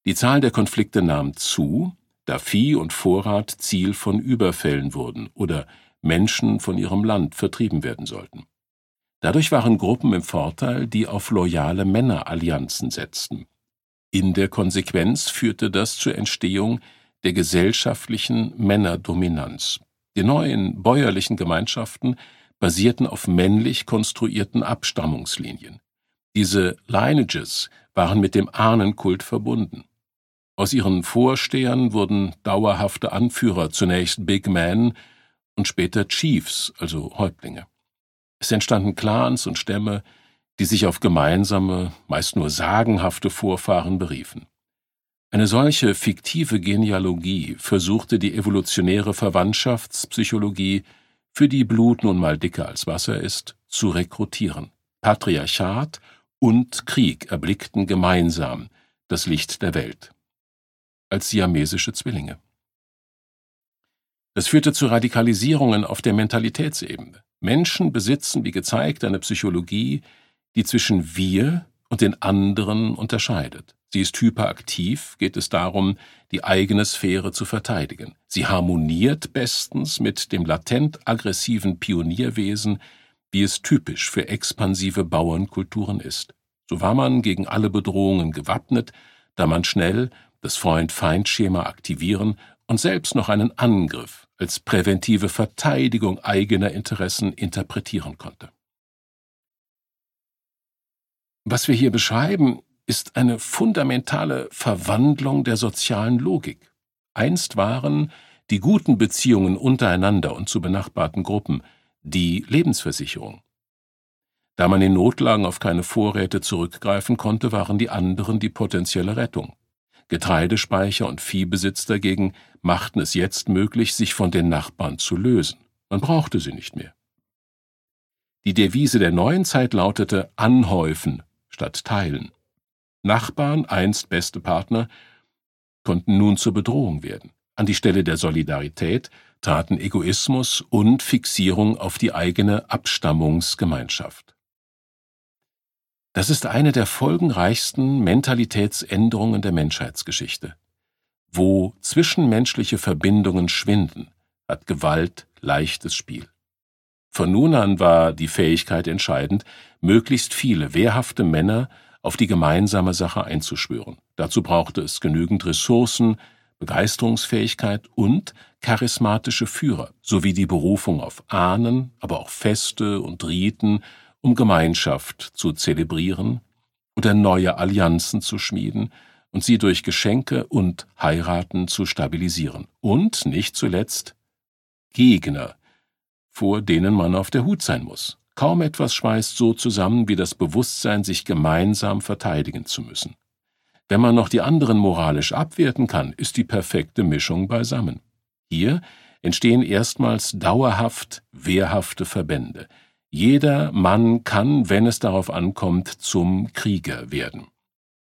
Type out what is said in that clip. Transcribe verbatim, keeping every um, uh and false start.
Die Zahl der Konflikte nahm zu, da Vieh und Vorrat Ziel von Überfällen wurden oder Menschen von ihrem Land vertrieben werden sollten. Dadurch waren Gruppen im Vorteil, die auf loyale Männerallianzen setzten. In der Konsequenz führte das zur Entstehung der gesellschaftlichen Männerdominanz. Die neuen bäuerlichen Gemeinschaften basierten auf männlich konstruierten Abstammungslinien. Diese Lineages waren mit dem Ahnenkult verbunden. Aus ihren Vorstehern wurden dauerhafte Anführer, zunächst Big Men und später Chiefs, also Häuptlinge. Es entstanden Clans und Stämme, die sich auf gemeinsame, meist nur sagenhafte Vorfahren beriefen. Eine solche fiktive Genealogie versuchte die evolutionäre Verwandtschaftspsychologie, für die Blut nun mal dicker als Wasser ist, zu rekrutieren. Patriarchat und Krieg erblickten gemeinsam das Licht der Welt. Als siamesische Zwillinge. Das führte zu Radikalisierungen auf der Mentalitätsebene. Menschen besitzen, wie gezeigt, eine Psychologie, die zwischen wir und den anderen unterscheidet. Sie ist hyperaktiv, geht es darum, die eigene Sphäre zu verteidigen. Sie harmoniert bestens mit dem latent aggressiven Pionierwesen, wie es typisch für expansive Bauernkulturen ist. So war man gegen alle Bedrohungen gewappnet, da man schnell das Freund-Feind-Schema aktivieren und selbst noch einen Angriff als präventive Verteidigung eigener Interessen interpretieren konnte. Was wir hier beschreiben, ist eine fundamentale Verwandlung der sozialen Logik. Einst waren die guten Beziehungen untereinander und zu benachbarten Gruppen die Lebensversicherung. Da man in Notlagen auf keine Vorräte zurückgreifen konnte, waren die anderen die potenzielle Rettung. Getreidespeicher und Viehbesitz dagegen machten es jetzt möglich, sich von den Nachbarn zu lösen. Man brauchte sie nicht mehr. Die Devise der neuen Zeit lautete Anhäufen statt Teilen. Nachbarn, einst beste Partner, konnten nun zur Bedrohung werden. An die Stelle der Solidarität traten Egoismus und Fixierung auf die eigene Abstammungsgemeinschaft. Das ist eine der folgenreichsten Mentalitätsänderungen der Menschheitsgeschichte. Wo zwischenmenschliche Verbindungen schwinden, hat Gewalt leichtes Spiel. Von nun an war die Fähigkeit entscheidend, möglichst viele wehrhafte Männer auf die gemeinsame Sache einzuschwören. Dazu brauchte es genügend Ressourcen, Begeisterungsfähigkeit und charismatische Führer, sowie die Berufung auf Ahnen, aber auch Feste und Riten, um Gemeinschaft zu zelebrieren oder neue Allianzen zu schmieden und sie durch Geschenke und Heiraten zu stabilisieren. Und, nicht zuletzt, Gegner, vor denen man auf der Hut sein muss. Kaum etwas schweißt so zusammen wie das Bewusstsein, sich gemeinsam verteidigen zu müssen. Wenn man noch die anderen moralisch abwerten kann, ist die perfekte Mischung beisammen. Hier entstehen erstmals dauerhaft wehrhafte Verbände. Jeder Mann kann, wenn es darauf ankommt, zum Krieger werden.